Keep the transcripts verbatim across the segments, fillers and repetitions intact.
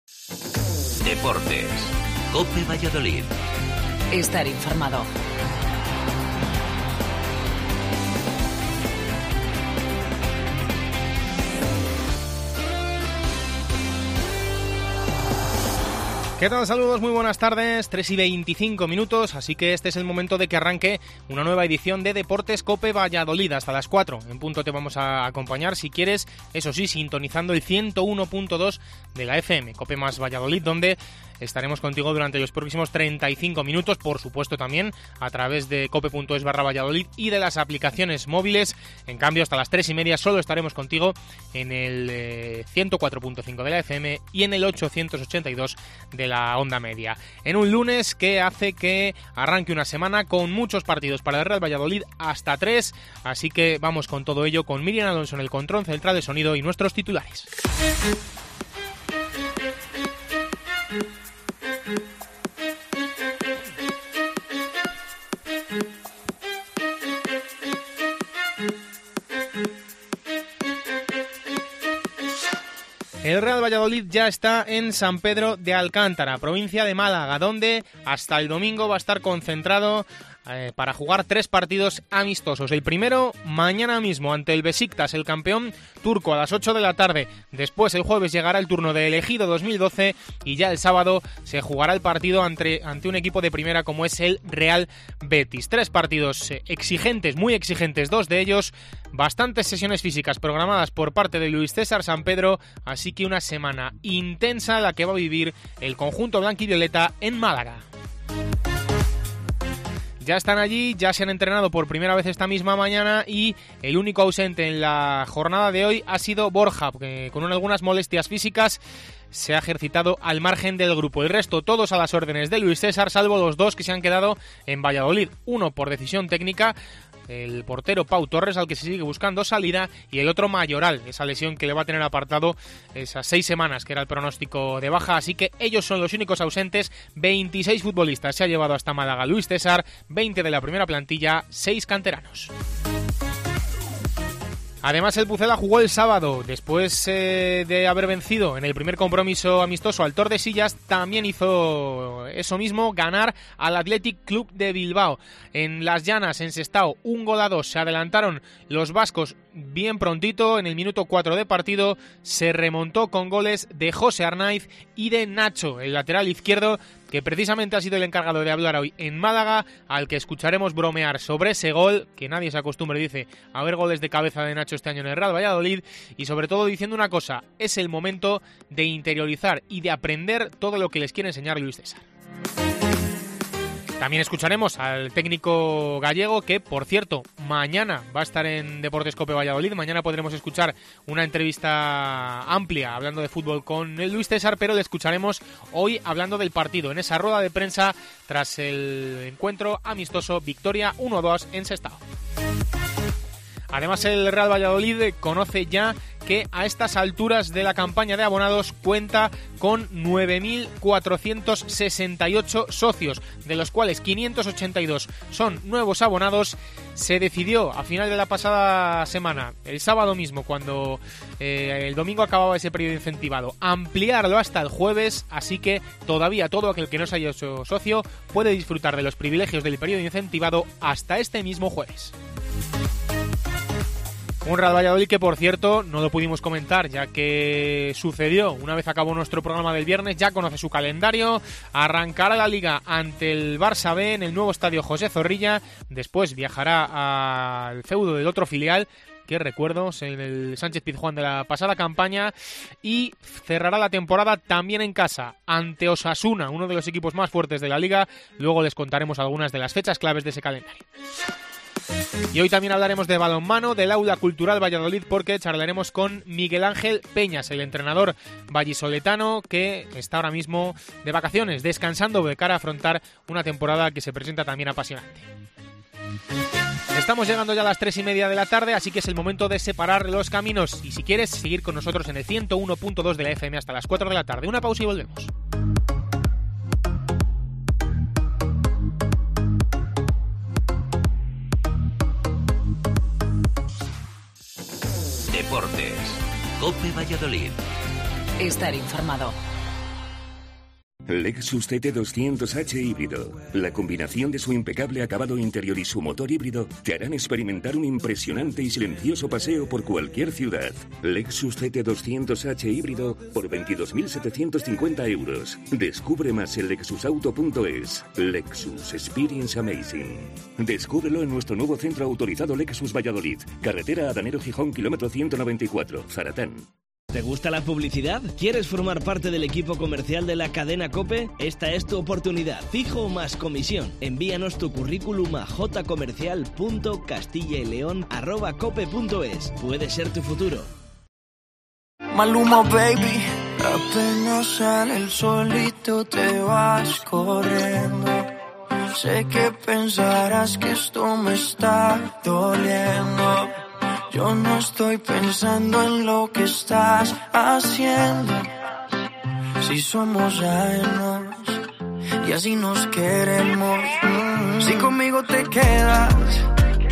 Deportes. COPE Valladolid. Estar informado. ¿Qué tal? Saludos, muy buenas tardes, tres y veinticinco minutos, así que este es el momento de que arranque una nueva edición de Deportes COPE Valladolid. Hasta las cuatro en punto te vamos a acompañar, si quieres, eso sí, sintonizando el ciento uno punto dos de la F M, COPE más Valladolid, donde estaremos contigo durante los próximos treinta y cinco minutos, por supuesto también a través de cope.es barra Valladolid y de las aplicaciones móviles. En cambio, hasta las tres y media solo estaremos contigo en el eh, ciento cuatro punto cinco de la F M y en el ochocientos ochenta y dos de la onda media. En un lunes que hace que arranque una semana con muchos partidos para el Real Valladolid, hasta tres, así que vamos con todo ello con Miriam Alonso en el control central de sonido y nuestros titulares. El Real Valladolid ya está en San Pedro de Alcántara, provincia de Málaga, donde hasta el domingo va a estar concentrado eh, para jugar tres partidos amistosos. El primero, mañana mismo, ante el Besiktas, el campeón turco, a las ocho de la tarde. Después, el jueves, llegará el turno de Elegido dos mil doce y ya el sábado se jugará el partido ante, ante un equipo de primera como es el Real Betis. Tres partidos eh, exigentes, muy exigentes, dos de ellos. Bastantes sesiones físicas programadas por parte de Luis César Sampedro, así que una semana intensa la que va a vivir el conjunto blanquivioleta en Málaga. Ya están allí, ya se han entrenado por primera vez esta misma mañana y el único ausente en la jornada de hoy ha sido Borja, que con algunas molestias físicas se ha ejercitado al margen del grupo. El resto todos a las órdenes de Luis César, salvo los dos que se han quedado en Valladolid. Uno por decisión técnica, el portero Pau Torres, al que se sigue buscando salida, y el otro Mayoral, esa lesión que le va a tener apartado esas seis semanas, que era el pronóstico de baja, así que ellos son los únicos ausentes. veintiséis futbolistas se ha llevado hasta Málaga Luis César, veinte de la primera plantilla, seis canteranos. Además, el Pucela jugó el sábado, después eh, de haber vencido en el primer compromiso amistoso al Tordesillas, también hizo eso mismo, ganar al Athletic Club de Bilbao. En Las Llanas, en Sestao, un gol a dos, se adelantaron los vascos bien prontito, en el minuto cuatro de partido se remontó con goles de José Arnaiz y de Nacho, el lateral izquierdo, que precisamente ha sido el encargado de hablar hoy en Málaga, al que escucharemos bromear sobre ese gol, que nadie se acostumbre, dice, a ver goles de cabeza de Nacho este año en el Real Valladolid, y sobre todo diciendo una cosa: es el momento de interiorizar y de aprender todo lo que les quiere enseñar Luis César. También escucharemos al técnico gallego, que, por cierto, mañana va a estar en Deportes COPE Valladolid. Mañana podremos escuchar una entrevista amplia hablando de fútbol con Luis César, pero le escucharemos hoy hablando del partido, en esa rueda de prensa tras el encuentro amistoso, victoria uno dos en Sestao. Además, el Real Valladolid conoce ya que a estas alturas de la campaña de abonados cuenta con nueve mil cuatrocientos sesenta y ocho socios, de los cuales quinientos ochenta y dos son nuevos abonados. Se decidió a final de la pasada semana, el sábado mismo, cuando eh, el domingo acababa ese periodo incentivado, ampliarlo hasta el jueves, así que todavía todo aquel que no se haya hecho socio puede disfrutar de los privilegios del periodo incentivado hasta este mismo jueves. Un Real Valladolid que, por cierto, no lo pudimos comentar ya que sucedió una vez acabó nuestro programa del viernes. Ya conoce su calendario, arrancará la Liga ante el Barça B en el nuevo estadio José Zorrilla, después viajará al feudo del otro filial, que recuerdo, en el Sánchez Pizjuán de la pasada campaña, y cerrará la temporada también en casa ante Osasuna, uno de los equipos más fuertes de la Liga. Luego les contaremos algunas de las fechas claves de ese calendario. Y hoy también hablaremos de balonmano, del Aula Cultural Valladolid, porque charlaremos con Miguel Ángel Peñas, el entrenador vallisoletano, que está ahora mismo de vacaciones, descansando de cara a afrontar una temporada que se presenta también apasionante. Estamos llegando ya a las tres y media de la tarde, así que es el momento de separar los caminos. Y si quieres seguir con nosotros en el ciento uno punto dos de la F M hasta las cuatro de la tarde, una pausa y volvemos. Deportes. COPE Valladolid. Estar informado. Lexus C T doscientos H híbrido. La combinación de su impecable acabado interior y su motor híbrido te harán experimentar un impresionante y silencioso paseo por cualquier ciudad. Lexus C T doscientos H híbrido por veintidós mil setecientos cincuenta euros. Descubre más en lexus auto punto es. Lexus Experience Amazing. Descúbrelo en nuestro nuevo centro autorizado Lexus Valladolid. Carretera Adanero Gijón, kilómetro ciento noventa y cuatro, Zaratán. ¿Te gusta la publicidad? ¿Quieres formar parte del equipo comercial de la cadena COPE? Esta es tu oportunidad. Fijo más comisión. Envíanos tu currículum a jcomercial punto castilla y león arroba cope punto es. Puede ser tu futuro. Maluma, baby. Apenas sale el solito te vas corriendo. Sé que pensarás que esto me está doliendo. Yo no estoy pensando en lo que estás haciendo. Si somos ajenos y así nos queremos. Si conmigo te quedas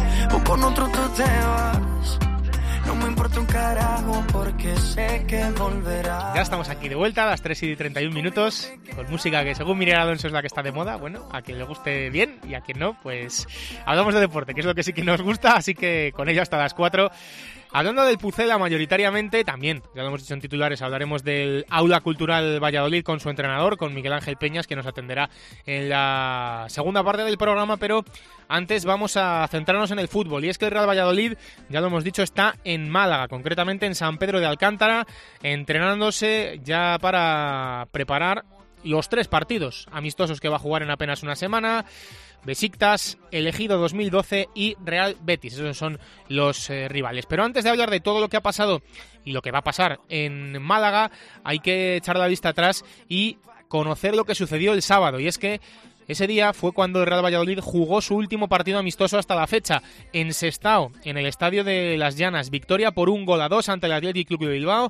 o con otro tú te vas, no me importa un carajo porque sé que volverás. Ya estamos aquí de vuelta a las tres y treinta y un minutos con música que según Miriam Alonso es la que está de moda. Bueno, a quien le guste bien y a quien no, pues hablamos de deporte, que es lo que sí que nos gusta, así que con ello hasta las cuatro. Hablando del Pucela mayoritariamente, también, ya lo hemos dicho en titulares, hablaremos del Aula Cultural Valladolid con su entrenador, con Miguel Ángel Peñas, que nos atenderá en la segunda parte del programa, pero antes vamos a centrarnos en el fútbol. Y es que el Real Valladolid, ya lo hemos dicho, está en Málaga, concretamente en San Pedro de Alcántara, entrenándose ya para preparar los tres partidos amistosos que va a jugar en apenas una semana. Besiktas, Elegido dos mil doce y Real Betis. Esos son los eh, rivales. Pero antes de hablar de todo lo que ha pasado y lo que va a pasar en Málaga, hay que echar la vista atrás y conocer lo que sucedió el sábado. Y es que ese día fue cuando el Real Valladolid jugó su último partido amistoso hasta la fecha, en Sestao, en el Estadio de Las Llanas. Victoria por un gol a dos ante el Athletic Club de Bilbao.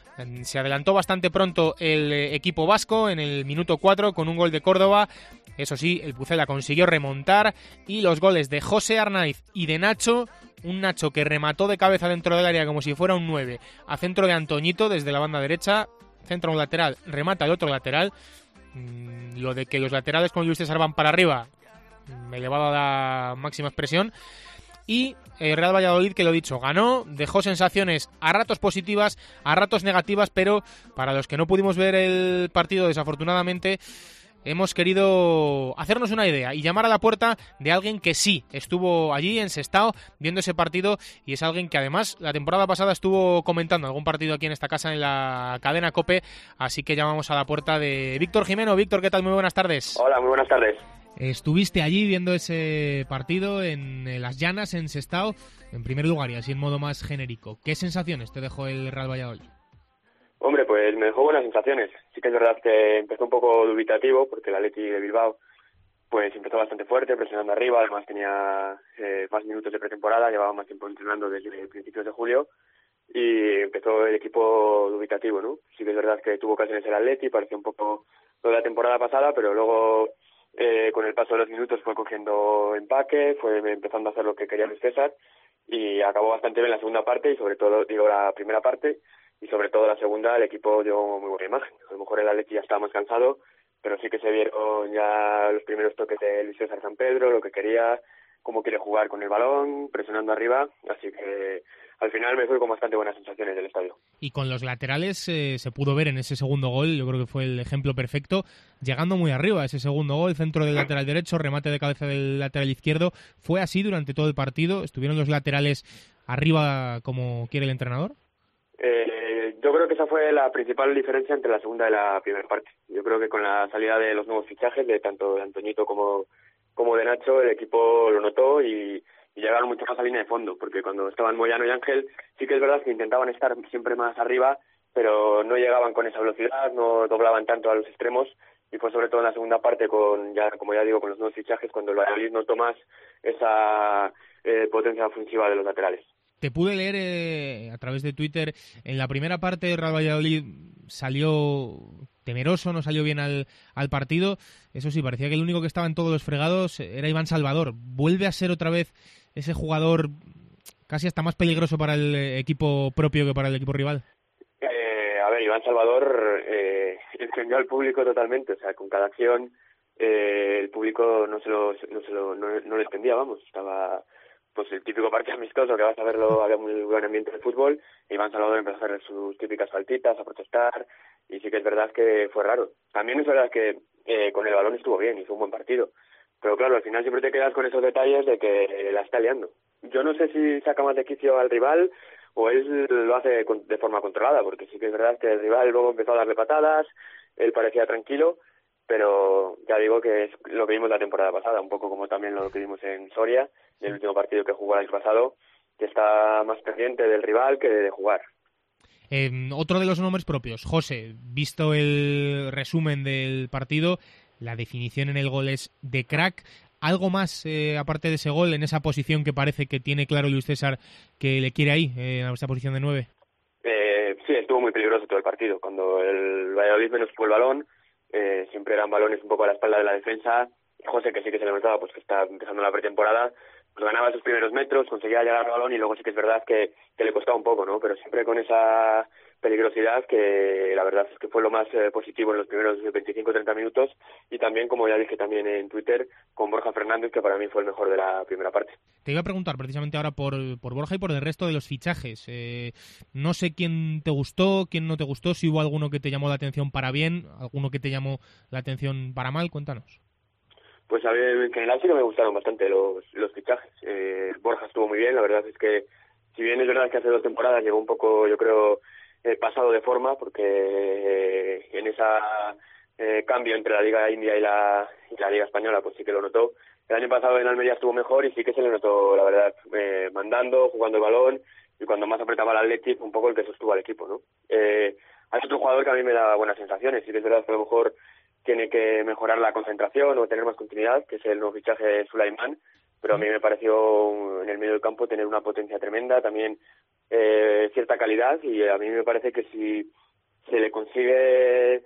Se adelantó bastante pronto el equipo vasco en el minuto cuatro con un gol de Córdoba. Eso sí, el Pucela consiguió remontar y los goles de José Arnaiz y de Nacho, un Nacho que remató de cabeza dentro del área como si fuera un nueve, a centro de Antoñito desde la banda derecha, centro a un lateral, remata el otro lateral. Mm, lo de que los laterales con Luis César van para arriba, me elevado a la máxima expresión. Y el Real Valladolid, que lo he dicho, ganó, dejó sensaciones a ratos positivas, a ratos negativas, pero para los que no pudimos ver el partido, desafortunadamente, hemos querido hacernos una idea y llamar a la puerta de alguien que sí estuvo allí en Sestao viendo ese partido, y es alguien que además la temporada pasada estuvo comentando algún partido aquí en esta casa en la cadena COPE, así que llamamos a la puerta de Víctor Jimeno. Víctor, ¿qué tal? Muy buenas tardes. Hola, muy buenas tardes. Estuviste allí viendo ese partido en Las Llanas, en Sestao, en primer lugar y así en modo más genérico. ¿Qué sensaciones te dejó el Real Valladolid? Hombre, pues me dejó buenas sensaciones. Sí que es verdad que empezó un poco dubitativo porque el Athletic de Bilbao pues empezó bastante fuerte, presionando arriba. Además tenía eh, más minutos de pretemporada, llevaba más tiempo entrenando desde principios de julio y empezó el equipo dubitativo, ¿no? Sí que es verdad que tuvo ocasiones el Athletic, parecía un poco lo de la temporada pasada, pero luego eh, con el paso de los minutos fue cogiendo empaque, fue empezando a hacer lo que quería Luis César y acabó bastante bien la segunda parte y sobre todo, digo, la primera parte. Y sobre todo la segunda, el equipo dio muy buena imagen. A lo mejor el Atleti ya estaba más cansado, pero sí que se vieron ya los primeros toques de Luis César San Pedro, lo que quería, cómo quiere jugar con el balón, presionando arriba. Así que al final me fui con bastante buenas sensaciones del estadio. Y con los laterales eh, se pudo ver en ese segundo gol, yo creo que fue el ejemplo perfecto, llegando muy arriba ese segundo gol, centro del lateral derecho, remate de cabeza del lateral izquierdo. ¿Fue así durante todo el partido? ¿Estuvieron los laterales arriba como quiere el entrenador? Eh, yo creo que esa fue la principal diferencia entre la segunda y la primera parte. Yo creo que con la salida de los nuevos fichajes, de tanto de Antoñito como, como de Nacho, el equipo lo notó y, y llegaron mucho más a línea de fondo, porque cuando estaban Moyano y Ángel, sí que es verdad que intentaban estar siempre más arriba, pero no llegaban con esa velocidad, no doblaban tanto a los extremos, y fue sobre todo en la segunda parte, con ya como ya digo, con los nuevos fichajes, cuando el Valladolid notó más esa eh, potencia ofensiva de los laterales. Te pude leer eh, a través de Twitter, en la primera parte el Real Valladolid salió temeroso, no salió bien al, al partido. Eso sí, parecía que el único que estaba en todos los fregados era Iván Salvador. ¿Vuelve a ser otra vez ese jugador casi hasta más peligroso para el equipo propio que para el equipo rival? Eh, a ver, ver, Iván Salvador eh, encendió al público totalmente, o sea, con cada acción eh, el público no se lo, no se lo, no, no lo entendía, vamos, estaba pues el típico partido amistoso que vas a verlo, había muy buen ambiente de fútbol, e Iván Salvador empezó a hacer sus típicas faltitas, a protestar, y sí que es verdad que fue raro. También es verdad que eh, con el balón estuvo bien, hizo un buen partido, pero claro, al final siempre te quedas con esos detalles de que la está liando. Yo no sé si saca más de quicio al rival o él lo hace de forma controlada, porque sí que es verdad que el rival luego empezó a darle patadas, él parecía tranquilo, pero ya digo que es lo que vimos la temporada pasada, un poco como también lo que vimos en Soria, el último partido que jugó el año pasado, que está más pendiente del rival que de jugar. Eh, otro de los nombres propios, José, visto el resumen del partido, la definición en el gol es de crack. ¿Algo más, eh, aparte de ese gol, en esa posición que parece que tiene claro Luis César que le quiere ahí, eh, en esa posición de nueve? Eh, sí, estuvo muy peligroso todo el partido. Cuando el Valladolid menos tuvo el balón, eh, siempre eran balones un poco a la espalda de la defensa. José, que sí que se le notaba pues que está empezando la pretemporada, pues ganaba sus primeros metros, conseguía llegar al balón y luego sí que es verdad que, que le costaba un poco, ¿no? Pero siempre con esa peligrosidad que la verdad es que fue lo más eh, positivo en los primeros veinticinco a treinta minutos, y también, como ya dije también en Twitter, con Borja Fernández, que para mí fue el mejor de la primera parte. Te iba a preguntar precisamente ahora por, por Borja y por el resto de los fichajes. Eh, no sé quién te gustó, quién no te gustó, si hubo alguno que te llamó la atención para bien, alguno que te llamó la atención para mal, cuéntanos. Pues a mí en general sí que me gustaron bastante los, los fichajes. Eh, Borja estuvo muy bien, la verdad es que, si bien es verdad que hace dos temporadas llegó un poco, yo creo, eh, pasado de forma, porque eh, en ese eh, cambio entre la Liga India y la, y la Liga Española, pues sí que lo notó. El año pasado en Almería estuvo mejor y sí que se le notó, la verdad, eh, mandando, jugando el balón, y cuando más apretaba el Athletic, un poco el que sostuvo al equipo, ¿no? Eh, hay otro jugador que a mí me da buenas sensaciones, sí que es verdad que a lo mejor tiene que mejorar la concentración o tener más continuidad, que es el nuevo fichaje de Sulaimán, pero a mí me pareció en el medio del campo tener una potencia tremenda, también eh, cierta calidad, y a mí me parece que si se le consigue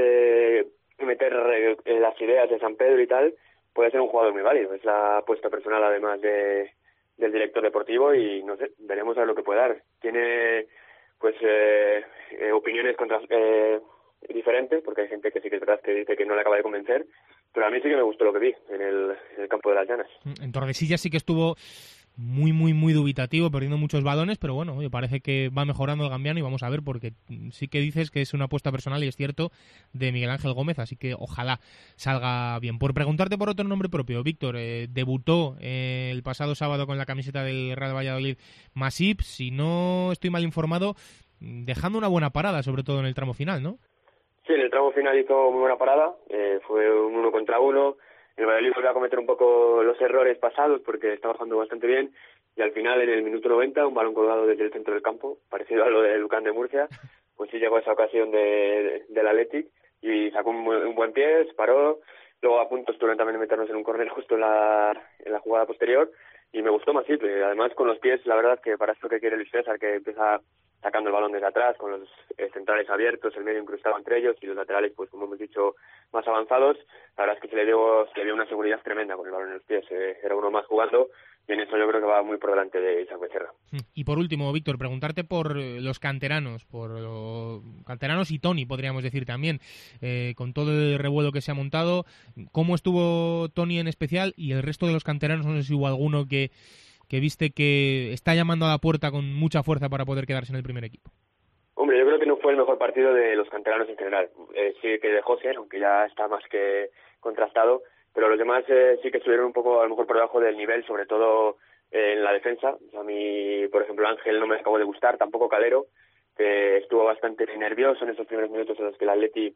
eh, meter eh, las ideas de San Pedro y tal, puede ser un jugador muy válido. Es la apuesta personal además de, del director deportivo, y no sé, veremos a ver lo que puede dar. Tiene pues eh, eh, opiniones contra eh, diferentes, porque hay gente que sí que es verdad que dice que no le acaba de convencer, pero a mí sí que me gustó lo que vi en el, en el campo de las Llanas. En Tordesillas sí que estuvo muy, muy, muy dubitativo, perdiendo muchos balones, pero bueno, oye, parece que va mejorando el gambiano y vamos a ver, porque sí que dices que es una apuesta personal y es cierto, de Miguel Ángel Gómez, así que ojalá salga bien. Por preguntarte por otro nombre propio, Víctor, eh, debutó eh, el pasado sábado con la camiseta del Real Valladolid Masip, si no estoy mal informado, dejando una buena parada, sobre todo en el tramo final, ¿no? Sí, en el tramo final hizo muy buena parada, eh, fue un uno contra uno. El Valladolid volvió a cometer un poco los errores pasados porque estaba jugando bastante bien, y al final, en el minuto noventa, un balón colgado desde el centro del campo, parecido a lo de Lucán de Murcia, pues sí llegó esa ocasión de, de, del Athletic y sacó un, un buen pie, se paró. Luego a punto estuvieron también de meternos en un córner justo en la, en la jugada posterior, y me gustó más simple. Además, con los pies, la verdad que para esto que quiere Luis César, que empieza sacando el balón desde atrás, con los eh, centrales abiertos, el medio incrustado entre ellos, y los laterales, pues como hemos dicho, más avanzados, la verdad es que se le dio, se le dio una seguridad tremenda con el balón en los pies. Eh, era uno más jugando, y en eso yo creo que va muy por delante de Isaac Becerra. Y por último, Víctor, preguntarte por los canteranos, por los canteranos y Toni, podríamos decir también, eh, con todo el revuelo que se ha montado, ¿cómo estuvo Toni en especial? Y el resto de los canteranos, no sé si hubo alguno que que viste que está llamando a la puerta con mucha fuerza para poder quedarse en el primer equipo. Hombre, yo creo que no fue el mejor partido de los canteranos en general. Eh, sí que de José, aunque ya está más que contrastado, pero los demás eh, sí que estuvieron un poco a lo mejor por debajo del nivel, sobre todo eh, en la defensa. A mí, por ejemplo, Ángel no me acabó de gustar, tampoco Calero, que estuvo bastante nervioso en esos primeros minutos en los que el Atleti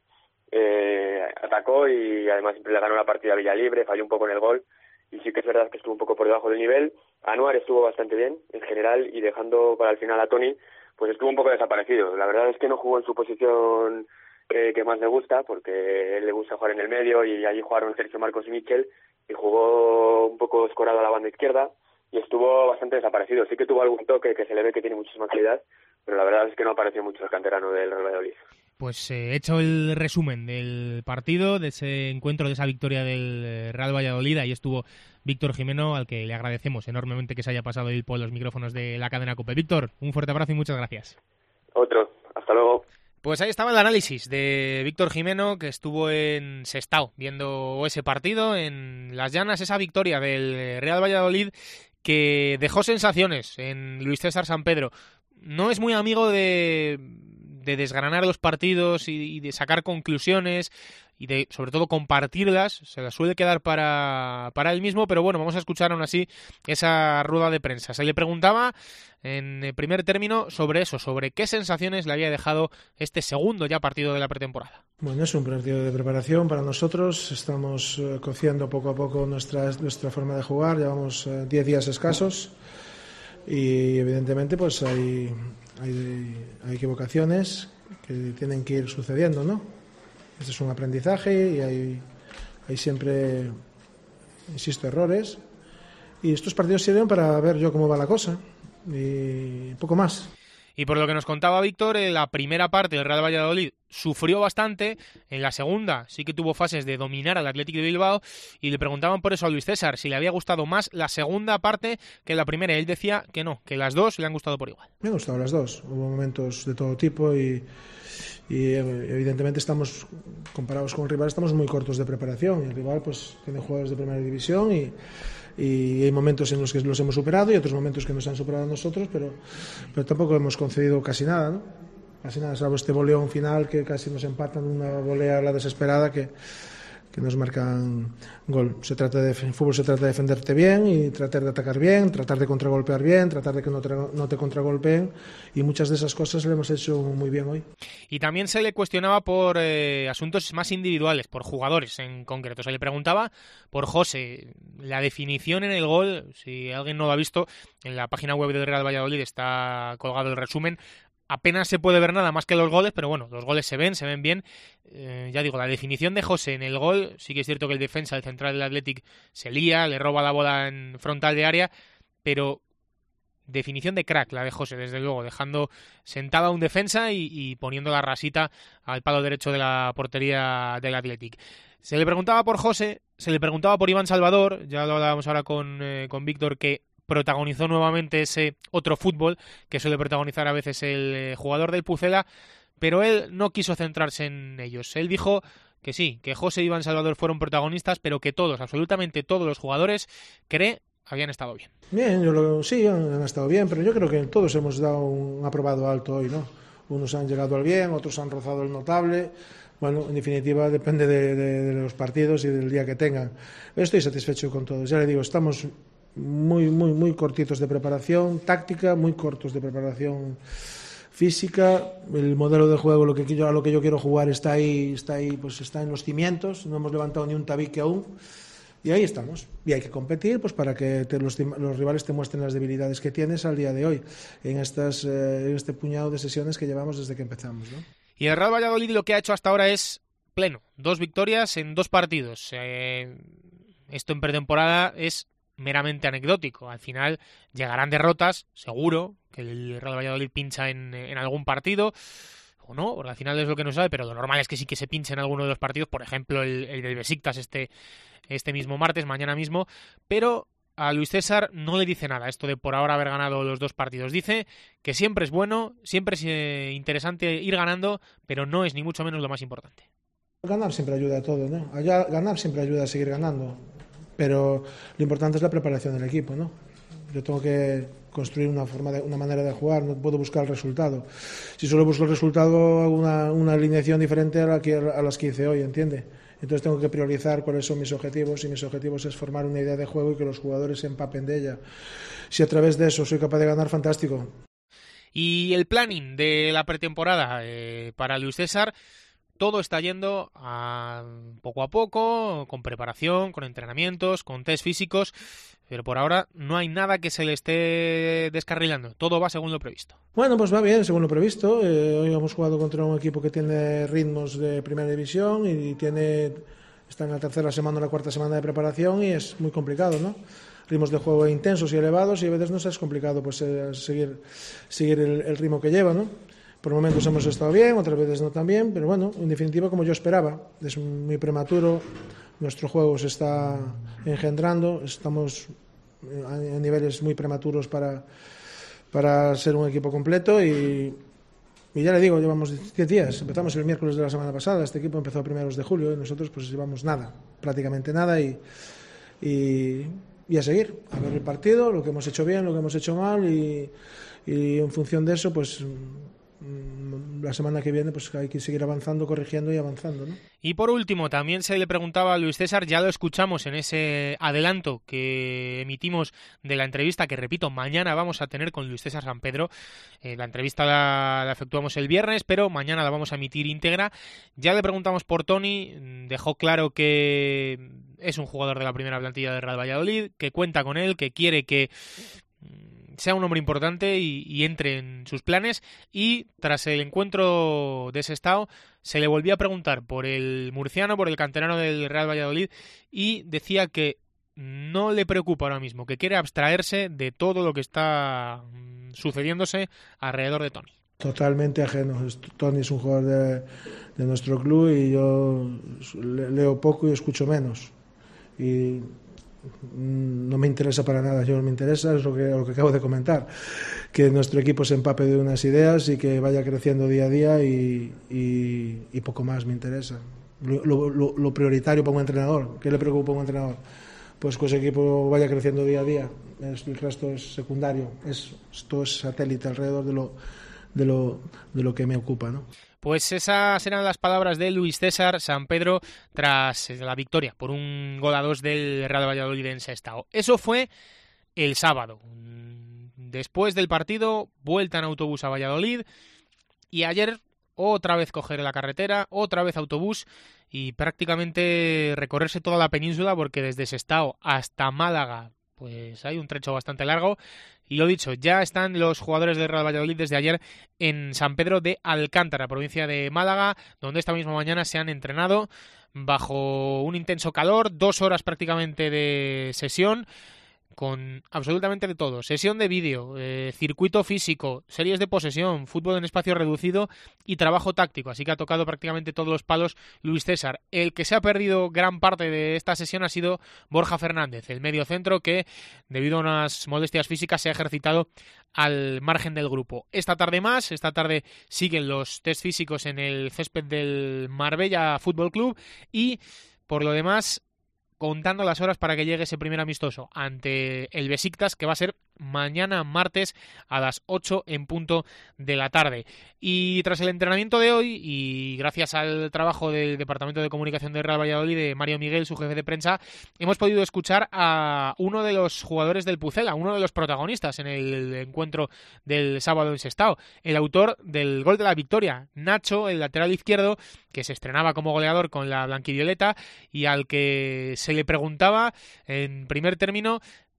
eh, atacó, y además siempre le ganó la partida a Villalibre, falló un poco en el gol, y sí que es verdad que estuvo un poco por debajo del nivel. Anuar estuvo bastante bien en general, y dejando para el final a Toni, pues estuvo un poco desaparecido. La verdad es que no jugó en su posición eh, que más le gusta, porque él le gusta jugar en el medio, y allí jugaron Sergio Marcos y Michel, y jugó un poco escorado a la banda izquierda, y estuvo bastante desaparecido. Sí que tuvo algún toque que se le ve que tiene muchísima calidad, pero la verdad es que no apareció mucho el canterano del Real Valladolid. Pues he eh, hecho el resumen del partido, de ese encuentro, de esa victoria del Real Valladolid. Ahí estuvo Víctor Jimeno, al que le agradecemos enormemente que se haya pasado hoy por los micrófonos de la cadena COPE. Víctor, un fuerte abrazo y muchas gracias. Otro, hasta luego. Pues ahí estaba el análisis de Víctor Jimeno, que estuvo en Sestao viendo ese partido en Las Llanas, esa victoria del Real Valladolid que dejó sensaciones en Luis César Sampedro. No es muy amigo de, de desgranar los partidos y, y de sacar conclusiones y de, sobre todo, compartirlas. Se las suele quedar para, para él mismo, pero bueno, vamos a escuchar aún así esa rueda de prensa. Se le preguntaba en el primer término sobre eso, sobre qué sensaciones le había dejado este segundo ya partido de la pretemporada. Bueno, es un partido de preparación para nosotros. Estamos eh, cociendo poco a poco nuestra, nuestra forma de jugar. Llevamos diez eh, días escasos y evidentemente pues hay, hay, hay equivocaciones que tienen que ir sucediendo, ¿no? Este es un aprendizaje y hay, hay siempre, insisto, errores. Y estos partidos sirven para ver yo cómo va la cosa y poco más. Y por lo que nos contaba Víctor, en la primera parte el Real Valladolid sufrió bastante, en la segunda sí que tuvo fases de dominar al Athletic de Bilbao y le preguntaban por eso a Luis César si le había gustado más la segunda parte que la primera. Él decía que no, que las dos le han gustado por igual. Me han gustado las dos, hubo momentos de todo tipo y, y evidentemente estamos, comparados con el rival, estamos muy cortos de preparación y el rival pues tiene jugadores de primera división y y hay momentos en los que los hemos superado y otros momentos que nos han superado a nosotros, pero, pero tampoco hemos concedido casi nada, ¿no? Casi nada, salvo este boleón final que casi nos empatan, una volea a la desesperada que, que nos marcan gol. Se trata de, en fútbol se trata de defenderte bien y tratar de atacar bien, tratar de contragolpear bien, tratar de que no te, no te contragolpeen, y muchas de esas cosas le hemos hecho muy bien hoy. Y también se le cuestionaba por eh, asuntos más individuales, por jugadores en concreto. Se le preguntaba por José, la definición en el gol, si alguien no lo ha visto, en la página web del Real Valladolid está colgado el resumen. Apenas se puede ver nada más que los goles, pero bueno, los goles se ven, se ven bien. Eh, ya digo, la definición de José en el gol, sí que es cierto que el defensa, el central del Athletic, se lía, le roba la bola en frontal de área, pero definición de crack la de José, desde luego, dejando sentada a un defensa y, y poniendo la rasita al palo derecho de la portería del Athletic. Se le preguntaba por José, se le preguntaba por Iván Salvador, ya lo hablábamos ahora con, eh, con Víctor, que protagonizó nuevamente ese otro fútbol que suele protagonizar a veces el eh, jugador del Pucela, pero él no quiso centrarse en ellos. Él dijo que sí, que José y Iván Salvador fueron protagonistas, pero que todos, absolutamente todos los jugadores, cree, habían estado bien. Bien, yo lo, sí, han estado bien, pero yo creo que todos hemos dado un aprobado alto hoy, ¿no? Unos han llegado al bien, otros han rozado el notable. Bueno, en definitiva depende de, de, de los partidos y del día que tengan. Estoy satisfecho con todos. Ya le digo, estamos muy, muy, muy cortitos de preparación táctica, muy cortos de preparación física. El modelo de juego, lo que yo, a lo que yo quiero jugar está ahí, está ahí, pues está en los cimientos. No hemos levantado ni un tabique aún. Y ahí estamos. Y hay que competir pues para que te, los, los rivales te muestren las debilidades que tienes al día de hoy, en, estas, eh, en este puñado de sesiones que llevamos desde que empezamos, ¿no? Y el Real Valladolid lo que ha hecho hasta ahora es pleno. Dos victorias en dos partidos. Eh, esto en pretemporada es meramente anecdótico. Al final llegarán derrotas, seguro, que el Real Valladolid pincha en, en algún partido, o no, porque al final es lo que no sabe, pero lo normal es que sí que se pinche en alguno de los partidos, por ejemplo el, el del Besiktas este, este mismo martes, mañana mismo, pero a Luis César no le dice nada esto de por ahora haber ganado los dos partidos. Dice que siempre es bueno, siempre es eh, interesante ir ganando, pero no es ni mucho menos lo más importante. Ganar siempre ayuda a todo, ¿no? Allá, ganar siempre ayuda a seguir ganando, pero lo importante es la preparación del equipo, ¿no? Yo tengo que construir una forma de, una manera de jugar, no puedo buscar el resultado. Si solo busco el resultado, hago una, una alineación diferente a, la que, a las que hice hoy, ¿entiende? Entonces tengo que priorizar cuáles son mis objetivos, y mis objetivos es formar una idea de juego y que los jugadores se empapen de ella. Si a través de eso soy capaz de ganar, fantástico. Y el planning de la pretemporada eh, para Luis César, todo está yendo a, poco a poco, con preparación, con entrenamientos, con test físicos, pero por ahora no hay nada que se le esté descarrilando. Todo va según lo previsto. Bueno, pues va bien, según lo previsto. Eh, hoy hemos jugado contra un equipo que tiene ritmos de primera división y tiene está en la tercera semana o la cuarta semana de preparación y es muy complicado, ¿no? Ritmos de juego intensos y elevados y a veces nos es complicado pues eh, seguir, seguir el, el ritmo que lleva, ¿no? Por momentos hemos estado bien, otras veces no tan bien, pero bueno, en definitiva como yo esperaba. Es muy prematuro, nuestro juego se está engendrando, estamos a niveles muy prematuros para, para ser un equipo completo y, Y ya le digo, llevamos diez días, empezamos el miércoles de la semana pasada, este equipo empezó a primeros de julio y nosotros pues llevamos nada, prácticamente nada y, y, y a seguir, a ver el partido, lo que hemos hecho bien, lo que hemos hecho mal y, y en función de eso pues la semana que viene pues hay que seguir avanzando, corrigiendo y avanzando, ¿no? Y por último, también se le preguntaba a Luis César, ya lo escuchamos en ese adelanto que emitimos de la entrevista, que repito, mañana vamos a tener con Luis César Sampedro. Eh, la entrevista la, la efectuamos el viernes, pero mañana la vamos a emitir íntegra. Ya le preguntamos por Toni, dejó claro que es un jugador de la primera plantilla de Real Valladolid, que cuenta con él, que quiere que sea un hombre importante y, y entre en sus planes, y tras el encuentro de ese estado se le volvió a preguntar por el murciano, por el canterano del Real Valladolid, y decía que no le preocupa ahora mismo, que quiere abstraerse de todo lo que está sucediéndose alrededor de Toni. Totalmente ajeno. Toni es un jugador de, de nuestro club y yo leo poco y escucho menos y no me interesa para nada. Yo no me interesa es lo que, lo que acabo de comentar, que nuestro equipo se empape de unas ideas y que vaya creciendo día a día y, y, y poco más me interesa. Lo, lo, lo prioritario para un entrenador, ¿qué le preocupa a un entrenador? Pues que ese equipo vaya creciendo día a día. El resto es secundario, es, esto es satélite alrededor de lo, de lo, de lo que me ocupa, ¿no? Pues esas eran las palabras de Luis César Sampedro tras la victoria por un gol a dos del Real Valladolid en Sestao. Eso fue el sábado. Después del partido, vuelta en autobús a Valladolid y ayer otra vez coger la carretera, otra vez autobús y prácticamente recorrerse toda la península, porque desde Sestao hasta Málaga pues hay un trecho bastante largo. Y lo dicho, ya están los jugadores del Real Valladolid desde ayer en San Pedro de Alcántara, provincia de Málaga, donde esta misma mañana se han entrenado bajo un intenso calor, dos horas prácticamente de sesión, con absolutamente de todo. Sesión de vídeo, eh, circuito físico, series de posesión, fútbol en espacio reducido y trabajo táctico. Así que ha tocado prácticamente todos los palos Luis César. El que se ha perdido gran parte de esta sesión ha sido Borja Fernández, el mediocentro que, debido a unas molestias físicas, se ha ejercitado al margen del grupo. Esta tarde más, esta tarde siguen los test físicos en el césped del Marbella Fútbol Club y, por lo demás, contando las horas para que llegue ese primer amistoso ante el Besiktas, que va a ser mañana martes a las ocho en punto de la tarde. Y tras el entrenamiento de hoy, y gracias al trabajo del Departamento de Comunicación de Real Valladolid, de Mario Miguel, su jefe de prensa, hemos podido escuchar a uno de los jugadores del Pucela, uno de los protagonistas en el encuentro del sábado en Sestao, el autor del gol de la victoria, Nacho, el lateral izquierdo, que se estrenaba como goleador con la blanquivioleta y al que se le preguntaba en primer término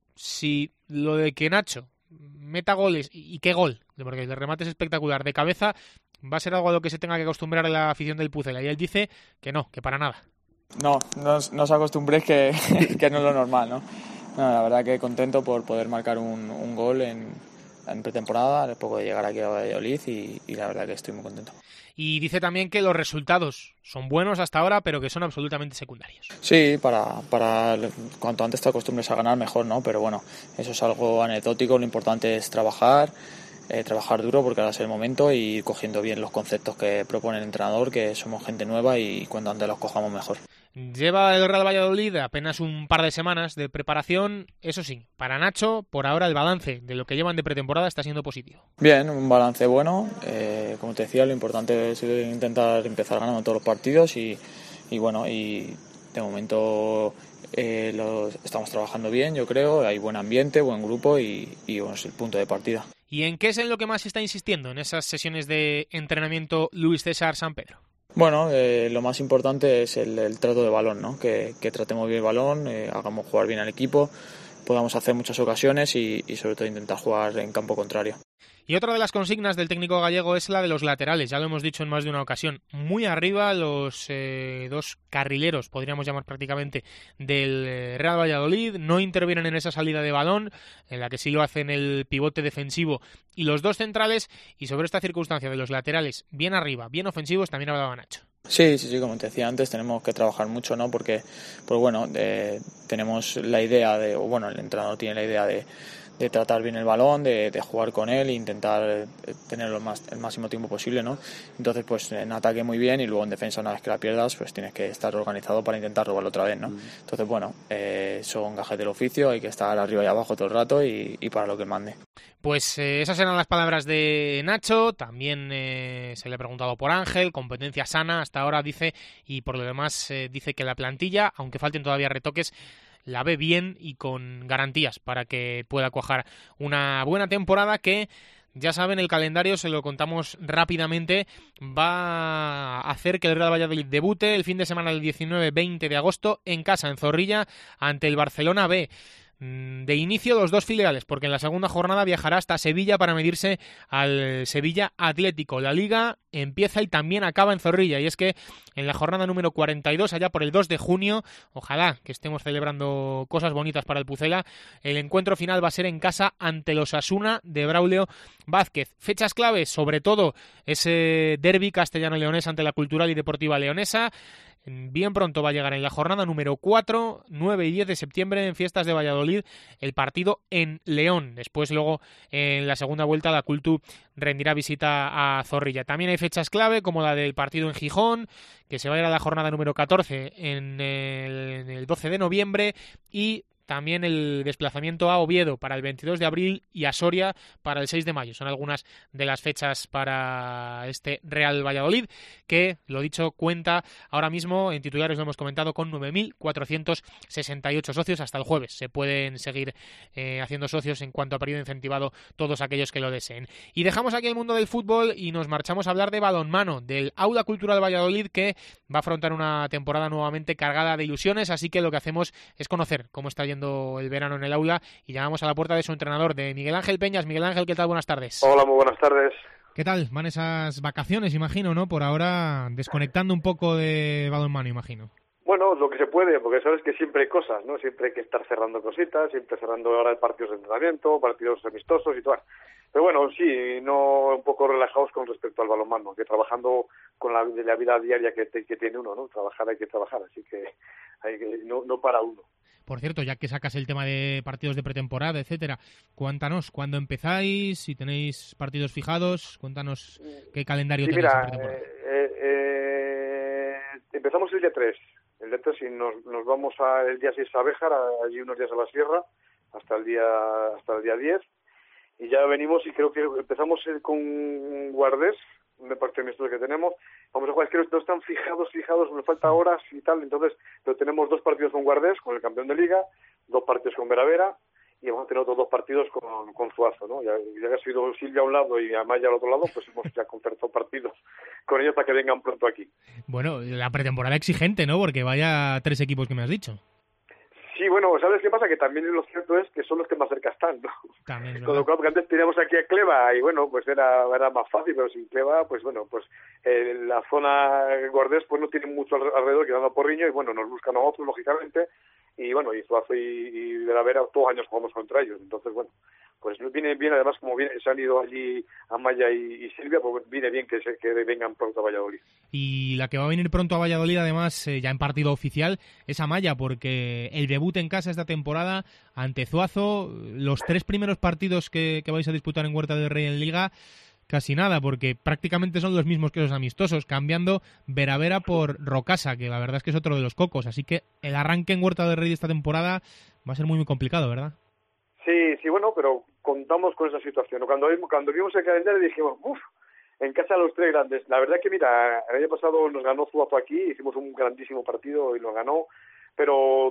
si lo de que Nacho meta goles, y qué gol, porque el remate es espectacular, de cabeza, va a ser algo a lo que se tenga que acostumbrar la afición del Pucela, y él dice que no, que para nada. No, no, no os acostumbréis, que, que no es lo normal, ¿no? No, la verdad que contento por poder marcar un, un gol en, en pretemporada, al poco de llegar aquí a Valladolid, y, y la verdad que estoy muy contento. Y dice también que los resultados son buenos hasta ahora, pero que son absolutamente secundarios. Sí, para, para cuanto antes te acostumbres a ganar, mejor, ¿no? Pero bueno, eso es algo anecdótico, lo importante es trabajar, eh, trabajar duro, porque ahora es el momento, y ir cogiendo bien los conceptos que propone el entrenador, que somos gente nueva y cuanto antes los cojamos mejor. Lleva el Real Valladolid apenas un par de semanas de preparación, eso sí, para Nacho, por ahora el balance de lo que llevan de pretemporada está siendo positivo. Bien, un balance bueno, eh, como te decía, lo importante es intentar empezar ganando todos los partidos y, y bueno, y de momento eh, los, estamos trabajando bien, yo creo, hay buen ambiente, buen grupo y, y bueno, es el punto de partida. ¿Y en qué es en lo que más está insistiendo en esas sesiones de entrenamiento Luis César Sampedro? Bueno, eh, lo más importante es el, el trato de balón, ¿no? Que, que tratemos bien el balón, eh, hagamos jugar bien al equipo, podamos hacer muchas ocasiones y, y sobre todo intentar jugar en campo contrario. Y otra de las consignas del técnico gallego es la de los laterales, ya lo hemos dicho en más de una ocasión. Muy arriba los eh, dos carrileros, podríamos llamar prácticamente, del Real Valladolid, no intervienen en esa salida de balón, en la que sí lo hacen el pivote defensivo y los dos centrales, y sobre esta circunstancia de los laterales bien arriba, bien ofensivos, también hablaba Nacho. Sí, sí, sí, como te decía antes, tenemos que trabajar mucho, ¿no? Porque, pues bueno, eh, tenemos la idea de, o bueno, el entrenador tiene la idea de de tratar bien el balón, de, de jugar con él e intentar tenerlo el, más, el máximo tiempo posible, ¿no? Entonces, pues en ataque muy bien y luego en defensa, una vez que la pierdas, pues tienes que estar organizado para intentar robarlo otra vez, ¿no? Mm. Entonces, bueno, eh, son gajes del oficio, hay que estar arriba y abajo todo el rato y, y para lo que mande. Pues eh, esas eran las palabras de Nacho. También eh, se le ha preguntado por Ángel, competencia sana hasta ahora, dice, y por lo demás eh, dice que la plantilla, aunque falten todavía retoques, la ve bien y con garantías para que pueda cuajar una buena temporada que, ya saben, el calendario, se lo contamos rápidamente, va a hacer que el Real Valladolid debute el fin de semana del diecinueve veinte de agosto en casa, en Zorrilla, ante el Barcelona B. De inicio los dos filiales, porque en la segunda jornada viajará hasta Sevilla para medirse al Sevilla Atlético. La Liga empieza y también acaba en Zorrilla, y es que en la jornada número cuarenta y dos, allá por el dos de junio, ojalá que estemos celebrando cosas bonitas para el Pucela, el encuentro final va a ser en casa ante los Osasuna de Braulio Vázquez. Fechas claves, sobre todo ese derbi castellano-leonés ante la Cultural y Deportiva Leonesa. Bien pronto va a llegar en la jornada número cuatro, nueve y diez de septiembre en Fiestas de Valladolid el partido en León. Después luego en la segunda vuelta la Cultu rendirá visita a Zorrilla. También hay fechas clave como la del partido en Gijón, que se va a ir a la jornada número catorce en el, en el doce de noviembre, y también el desplazamiento a Oviedo para el veintidós de abril y a Soria para el seis de mayo. Son algunas de las fechas para este Real Valladolid, que, lo dicho, cuenta ahora mismo, en titulares lo hemos comentado, con nueve mil cuatrocientos sesenta y ocho socios hasta el jueves. Se pueden seguir eh, haciendo socios en cuanto a periodo incentivado todos aquellos que lo deseen. Y dejamos aquí el mundo del fútbol y nos marchamos a hablar de balonmano, del Aula Cultural Valladolid, que va a afrontar una temporada nuevamente cargada de ilusiones, así que lo que hacemos es conocer cómo está yendo el verano en el aula y llamamos a la puerta de su entrenador, de Miguel Ángel Peñas. Miguel Ángel, ¿qué tal? Buenas tardes. Hola, muy buenas tardes. ¿Qué tal? Van esas vacaciones, imagino, ¿no? Por ahora desconectando un poco de balonmano, imagino. Bueno, lo que se puede, porque sabes que siempre hay cosas, ¿no? Siempre hay que estar cerrando cositas, siempre cerrando ahora partidos de entrenamiento, partidos amistosos y todo. Pero bueno, sí, no un poco relajados con respecto al balonmano, que trabajando con la, la vida diaria que, te, que tiene uno, ¿no? Trabajar hay que trabajar, así que, hay que no, no para uno. Por cierto, ya que sacas el tema de partidos de pretemporada, etcétera, cuéntanos, ¿cuándo empezáis? Si tenéis partidos fijados, cuéntanos qué calendario sí, tenéis mira, en pretemporada. Eh, eh, empezamos el día tres, el día tres y nos, nos vamos a, el día seis a Béjar, allí unos días a la sierra, hasta el día hasta el día diez, y ya venimos y creo que empezamos con Guardés, un departamento que tenemos. Vamos a jugar, es que no están fijados, fijados, nos falta horas y tal, entonces, pero tenemos dos partidos con Guardés, con el campeón de Liga, dos partidos con Veravera, y vamos a tener otros dos partidos con, con Zuazo, ¿no? Ya, ya que ha sido Silvia a un lado y Amaya al otro lado, pues hemos ya concertado partidos con ellos para que vengan pronto aquí. Bueno, la pretemporada exigente, ¿no? Porque vaya tres equipos que me has dicho. Sí, bueno, ¿sabes qué pasa? Que también lo cierto es que son los que más cerca están, ¿no? También, Con lo cual, porque antes teníamos aquí a Cleva y bueno, pues era, era más fácil, pero sin Cleva, pues bueno, pues eh, la zona Guardés pues no tiene mucho alrededor, quedando Porriño, y bueno, nos buscan a otros, lógicamente, y bueno, y Zuazo y, y Veravera todos años jugamos contra ellos, entonces bueno, pues viene bien, además como viene, se han ido allí Amaya y, y Silvia, pues viene bien que, se, que vengan pronto a Valladolid. Y la que va a venir pronto a Valladolid, además, eh, ya en partido oficial, es Amaya, porque el debut en casa esta temporada ante Zuazo, los tres primeros partidos que, que vais a disputar en Huerta del Rey en Liga, casi nada, porque prácticamente son los mismos que los amistosos, cambiando Veravera por Rocasa, que la verdad es que es otro de los cocos, así que el arranque en Huerta del Rey de esta temporada va a ser muy, muy complicado, ¿verdad? Sí, sí, bueno, pero contamos con esa situación. Cuando, cuando vimos el calendario dijimos, uff, en casa los tres grandes. La verdad que, mira, el año pasado nos ganó Zuazo aquí, hicimos un grandísimo partido y nos ganó, pero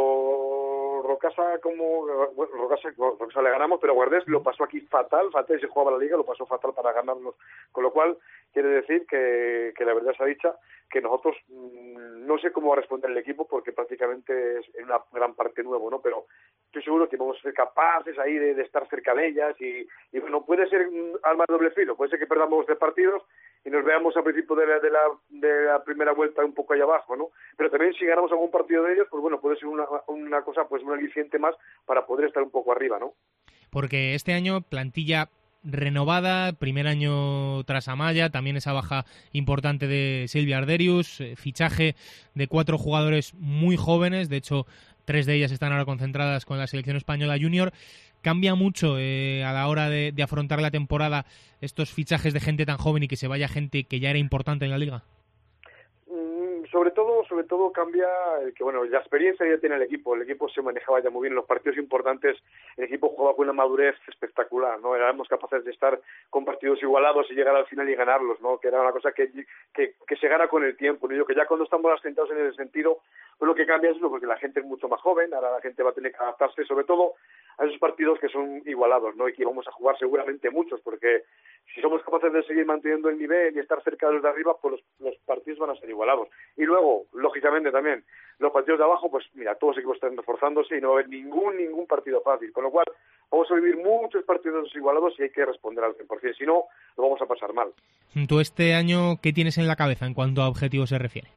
tanto Rocasa como... Bueno, Rocasa, Rocasa le ganamos, pero Guardés lo pasó aquí fatal, fatal, y se jugaba la Liga, lo pasó fatal para ganarnos. Con lo cual, quiere decir que, que la verdad se ha dicha que nosotros, mmm, no sé cómo va a responder el equipo, porque prácticamente es en una gran parte nuevo, ¿no? Pero estoy seguro que vamos a ser capaces ahí de, de estar cerca de ellas y, y bueno, puede ser un arma de doble filo, puede ser que perdamos tres partidos y nos veamos al principio de la, de la de la primera vuelta un poco allá abajo, ¿no? Pero también si ganamos algún partido de ellos, pues bueno, puede ser una, una cosa, pues un aliciente más para poder estar un poco arriba, ¿no? Porque este año plantilla renovada, primer año tras Amaya, también esa baja importante de Silvia Arderius, eh, fichaje de cuatro jugadores muy jóvenes, de hecho tres de ellas están ahora concentradas con la selección española junior. ¿Cambia mucho eh, a la hora de, de afrontar la temporada estos fichajes de gente tan joven y que se vaya gente que ya era importante en la liga? Sobre todo, sobre todo cambia el que, bueno, la experiencia ya tiene el equipo. El equipo se manejaba ya muy bien en los partidos importantes. El equipo jugaba con una madurez espectacular, ¿no? Éramos capaces de estar con partidos igualados y llegar al final y ganarlos, ¿no? Que era una cosa que, que, que se gana con el tiempo, ¿no? Yo que ya cuando estamos asentados en ese sentido, pues lo que cambia es lo porque la gente es mucho más joven, ahora la gente va a tener que adaptarse, sobre todo a esos partidos que son igualados, ¿no? Y que vamos a jugar seguramente muchos, porque si somos capaces de seguir manteniendo el nivel y estar cerca de los de arriba, pues los, los partidos van a ser igualados. Y luego, lógicamente también, los partidos de abajo, pues mira, todos los equipos están reforzándose y no va a haber ningún ningún partido fácil. Con lo cual, vamos a vivir muchos partidos igualados y hay que responder al cien por ciento. Si no, lo vamos a pasar mal. ¿Tú este año qué tienes en la cabeza en cuanto a objetivos se refiere?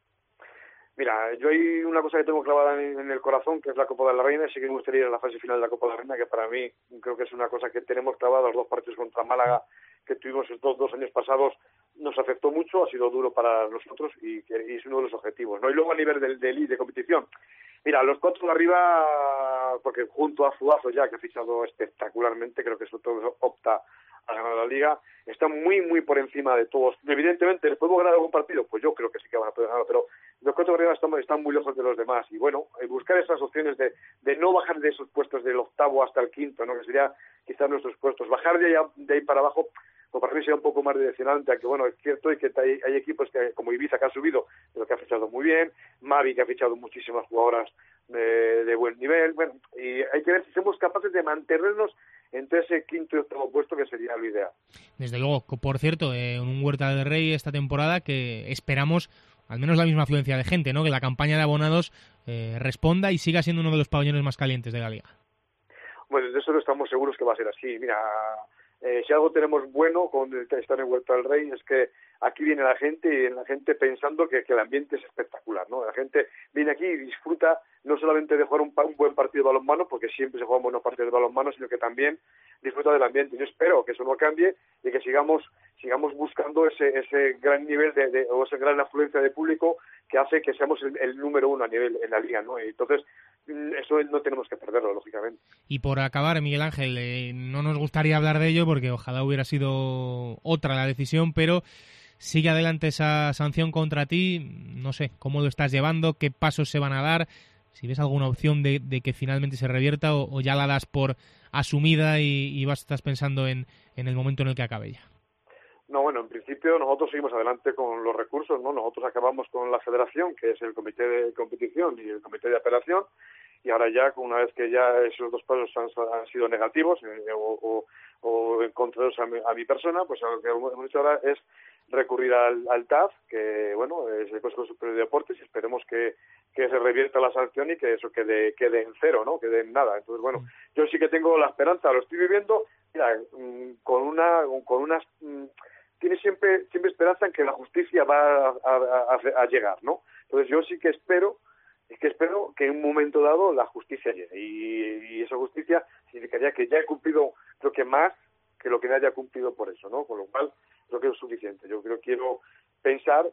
Mira, yo hay una cosa que tengo clavada en, en el corazón, que es la Copa de la Reina, y sí que me gustaría ir a la fase final de la Copa de la Reina, que para mí creo que es una cosa que tenemos clavada. Los dos partidos contra Málaga que tuvimos estos dos años pasados nos afectó mucho, ha sido duro para nosotros y, y es uno de los objetivos, ¿no? Y luego a nivel del de, de, de competición, mira, los cuatro de arriba, porque junto a Zuazo ya, que ha fichado espectacularmente, creo que eso todo opta a ganar la Liga, están muy, muy por encima de todos. Evidentemente, ¿les podemos ganar algún partido? Pues yo creo que sí que van a poder ganar, pero los cuatro de arriba están, están muy lejos de los demás. Y bueno, buscar esas opciones de, de no bajar de esos puestos del octavo hasta el quinto, ¿no? Que sería quizás nuestros puestos. Bajar de ahí, de ahí para abajo, pues para mí sería un poco más direccionante, aunque bueno, es cierto y que hay, hay equipos que, como Ibiza, que ha subido, pero que ha fichado muy bien, Mavi, que ha fichado muchísimas jugadoras de, de buen nivel, bueno, y hay que ver si somos capaces de mantenernos entre ese quinto y octavo puesto, que sería lo ideal. Desde luego, por cierto, eh, un Huerta del Rey esta temporada que esperamos al menos la misma afluencia de gente, ¿no? Que la campaña de abonados eh, responda y siga siendo uno de los pabellones más calientes de la liga. Bueno, de eso no estamos seguros que va a ser así. Mira, eh, si algo tenemos bueno con el estar en Huerta del Rey es que aquí viene la gente y la gente pensando que, que el ambiente es espectacular, ¿no? La gente viene aquí y disfruta no solamente de jugar un, un buen partido de balonmano, porque siempre se juegan buenos partidos de balonmano, sino que también disfruta del ambiente. Yo espero que eso no cambie y que sigamos sigamos buscando ese ese gran nivel de, de o esa gran afluencia de público que hace que seamos el, el número uno a nivel en la liga, ¿no? Y entonces eso no tenemos que perderlo, lógicamente. Y por acabar, Miguel Ángel, eh, no nos gustaría hablar de ello porque ojalá hubiera sido otra la decisión, pero sigue adelante esa sanción contra ti. No sé cómo lo estás llevando, qué pasos se van a dar, si ves alguna opción de, de que finalmente se revierta o, o ya la das por asumida y, y vas estás pensando en, en el momento en el que acabe ya. No, bueno, en principio nosotros seguimos adelante con los recursos, ¿no? Nosotros acabamos con la federación, que es el comité de competición y el comité de apelación, y ahora ya, una vez que ya esos dos pasos han, han sido negativos eh, o, o, o encontrados a mi, a mi persona, pues lo que hemos hecho ahora es recurrir al, al T A F, que bueno, es el Consejo Superior de Deportes, y esperemos que, que se revierta la sanción y que eso quede, quede en cero, ¿no? Quede en nada. Entonces, bueno, yo sí que tengo la esperanza, lo estoy viviendo, mira, con una, con unas, tiene siempre, siempre esperanza en que la justicia va a, a, a, a llegar, ¿no? Entonces yo sí que espero, es que espero que en un momento dado la justicia llegue, y, y esa justicia significaría que ya he cumplido, creo que más que lo que no haya cumplido por eso, ¿no? Con lo cual creo que es suficiente. Yo creo quiero pensar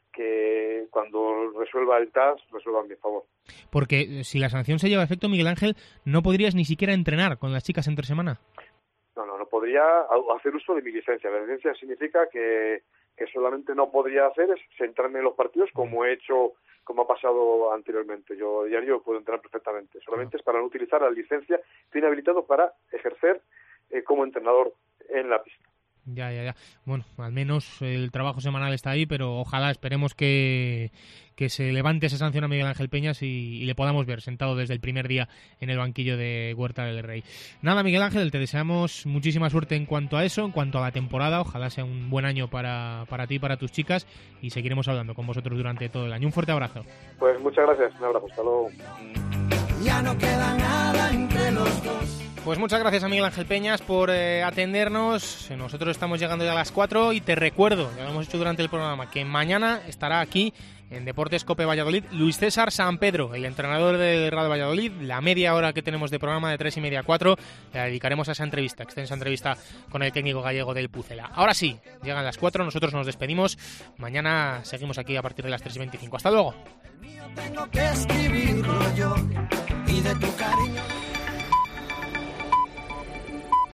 que cuando resuelva el T A S, resuelva a mi favor. Porque si la sanción se lleva a efecto, Miguel Ángel, ¿no podrías ni siquiera entrenar con las chicas entre semana? No, no, no podría hacer uso de mi licencia. La licencia significa que, que solamente no podría hacer es centrarme en los partidos como he hecho, como ha pasado anteriormente. Yo a diario puedo entrenar perfectamente. Solamente es para no utilizar la licencia. Estoy inhabilitado para ejercer eh, como entrenador en la pista. Ya, ya, ya. Bueno, al menos el trabajo semanal está ahí, pero ojalá, esperemos que, que se levante esa sanción a Miguel Ángel Peñas y, y le podamos ver sentado desde el primer día en el banquillo de Huerta del Rey. Nada, Miguel Ángel, te deseamos muchísima suerte en cuanto a eso, en cuanto a la temporada. Ojalá sea un buen año para, para ti y para tus chicas, y seguiremos hablando con vosotros durante todo el año. Un fuerte abrazo. Pues muchas gracias, un abrazo, hasta luego. Ya no queda nada entre los dos. Pues muchas gracias a Miguel Ángel Peñas por eh, atendernos. Nosotros estamos llegando ya a las cuatro y te recuerdo, ya lo hemos hecho durante el programa, que mañana estará aquí en Deportes Cope Valladolid Luis César San Pedro, el entrenador del Real Valladolid. La media hora que tenemos de programa, de tres y media a cuatro, la dedicaremos a esa entrevista, extensa entrevista con el técnico gallego del Pucela. Ahora sí, llegan las cuatro, nosotros nos despedimos. Mañana seguimos aquí a partir de las tres y veinticinco. Hasta luego. Tengo que escribirlo yo y de tu cariño.